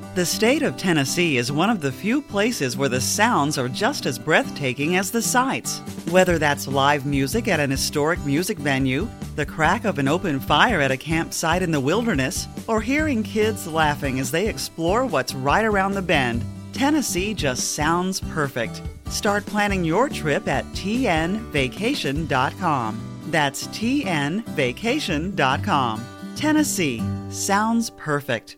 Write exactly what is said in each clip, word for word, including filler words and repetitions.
The state of Tennessee is one of the few places where the sounds are just as breathtaking as the sights. Whether that's live music at an historic music venue, the crack of an open fire at a campsite in the wilderness, or hearing kids laughing as they explore what's right around the bend, Tennessee just sounds perfect. Start planning your trip at T N vacation dot com. That's T N vacation dot com. Tennessee sounds perfect.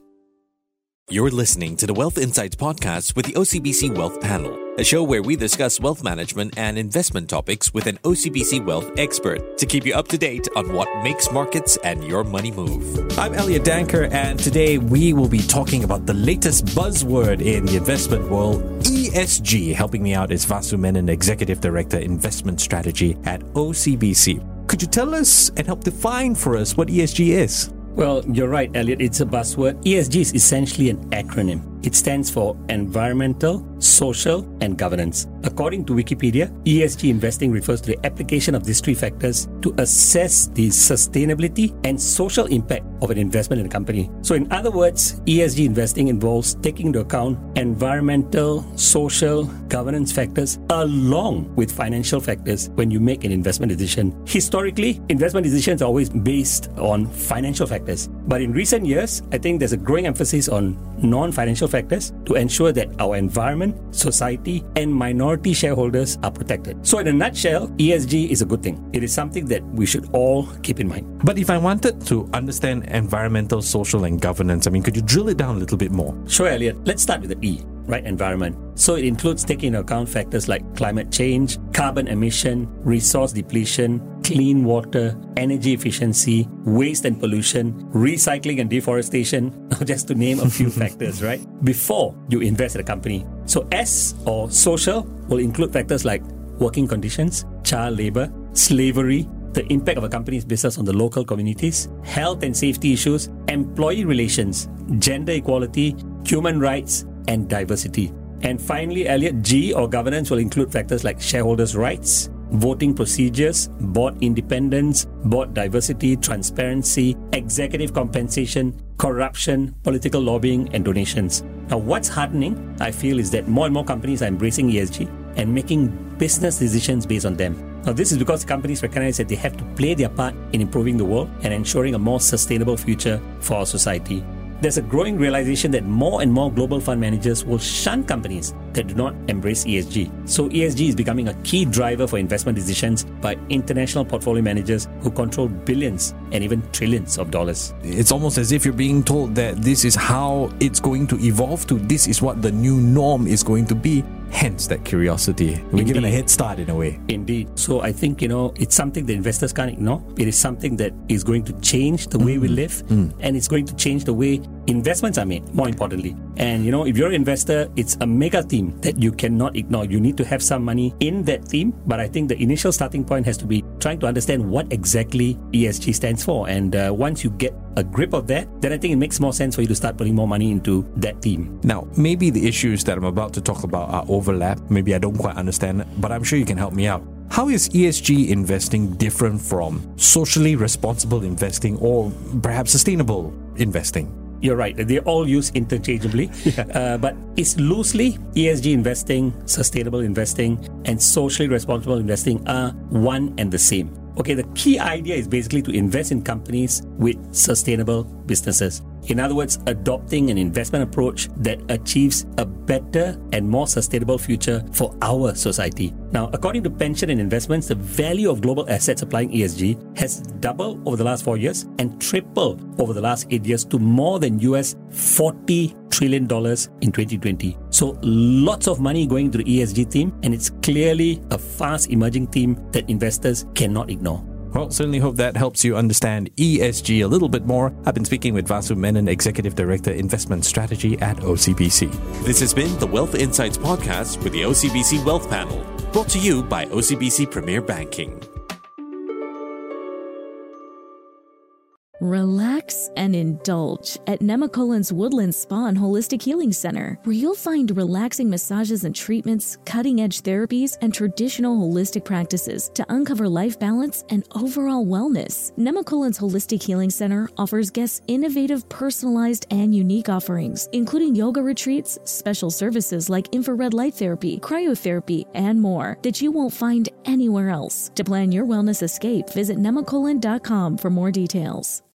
You're listening to the Wealth Insights podcast with the O C B C Wealth Panel, a show where we discuss wealth management and investment topics with an O C B C Wealth expert to keep you up to date on what makes markets and your money move. I'm Elliot Danker, and today we will be talking about the latest buzzword in the investment world, E S G. Helping me out is Vasu Menon, Executive Director, Investment Strategy at O C B C. Could you tell us and help define for us what E S G is? Well, you're right, Elliot. It's a buzzword. E S G is essentially an acronym. It stands for Environmental, Social, and Governance. According to Wikipedia, E S G investing refers to the application of these three factors to assess the sustainability and social impact of an investment in a company. So in other words, E S G investing involves taking into account environmental, social, governance factors along with financial factors when you make an investment decision. Historically, investment decisions are always based on financial factors. But in recent years, I think there's a growing emphasis on non-financial factors to ensure that our environment, society, and minority shareholders are protected. So in a nutshell, E S G is a good thing. It is something that we should all keep in mind. But if I wanted to understand environmental, social, and governance, I mean, could you drill it down a little bit more? Sure, Elliot. Let's start with the E, right? Environment. So it includes taking into account factors like climate change, carbon emission, resource depletion, clean water, energy efficiency, waste and pollution, recycling and deforestation, just to name a few factors, right? Before you invest in a company. So S or social will include factors like working conditions, child labor, slavery, the impact of a company's business on the local communities, health and safety issues, employee relations, gender equality, human rights, and diversity. And finally, Elliot, G or governance will include factors like shareholders' rights, voting procedures, board independence, board diversity, transparency, executive compensation, corruption, political lobbying, and donations. Now, what's heartening, I feel, is that more and more companies are embracing E S G and making business decisions based on them. Now, this is because companies recognize that they have to play their part in improving the world and ensuring a more sustainable future for our society. There's a growing realization that more and more global fund managers will shun companies that do not embrace E S G. So E S G is becoming a key driver for investment decisions by international portfolio managers who control billions and even trillions of dollars. It's almost as if you're being told that this is how it's going to evolve to, this is what the new norm is going to be. Hence that curiosity. We're Indeed. given a head start in a way. Indeed. So I think, you know, it's something that investors can't ignore. It is something that is going to change the way mm. we live mm. and it's going to change the way investments are made, more importantly. And, you know, if you're an investor, it's a mega theme that you cannot ignore. You need to have some money in that theme. But I think the initial starting point has to be trying to understand what exactly E S G stands for. And uh, once you get a grip of that, then I think it makes more sense for you to start putting more money into that theme. Now, maybe the issues that I'm about to talk about are overlap. Maybe I don't quite understand it, but I'm sure you can help me out. How is E S G investing different from socially responsible investing or perhaps sustainable investing? You're right. They all use interchangeably. Yeah. Uh, but it's loosely E S G investing, sustainable investing, and socially responsible investing are one and the same. Okay, the key idea is basically to invest in companies with sustainable businesses. In other words, adopting an investment approach that achieves a better and more sustainable future for our society. Now, according to Pension and Investments, the value of global assets applying E S G has doubled over the last four years and tripled over the last eight years to more than U S forty trillion dollars in twenty twenty. So lots of money going into the E S G theme, and it's clearly a fast emerging theme that investors cannot ignore. Well, certainly hope that helps you understand E S G a little bit more. I've been speaking with Vasu Menon, Executive Director, Investment Strategy at O C B C. This has been the Wealth Insights podcast with the O C B C Wealth Panel, brought to you by O C B C Premier Banking. Relax and indulge at Nemacolin's Woodland Spa and Holistic Healing Center, where you'll find relaxing massages and treatments, cutting-edge therapies, and traditional holistic practices to uncover life balance and overall wellness. Nemacolin's Holistic Healing Center offers guests innovative, personalized, and unique offerings, including yoga retreats, special services like infrared light therapy, cryotherapy, and more that you won't find anywhere else. To plan your wellness escape, visit nemacolin dot com for more details.